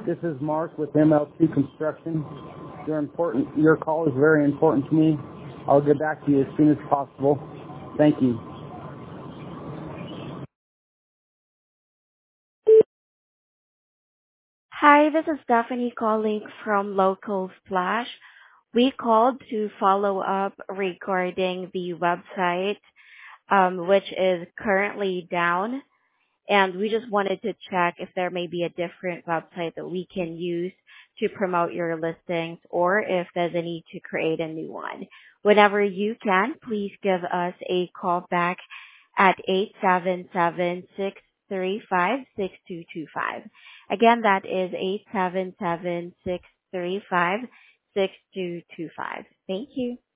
This is Mark with ML2 Construction. Your call is very important to me. I'll get back to you as soon as possible. Thank you. Hi, this is Stephanie calling from Local Splash. We called to follow up regarding the website, which is currently down, and we just wanted to check if there may be a different website that we can use to promote your listings or if there's a need to create a new one. Whenever you can, please give us a call back at 877-635-6225. Again, that is 877-635-6225. Thank you.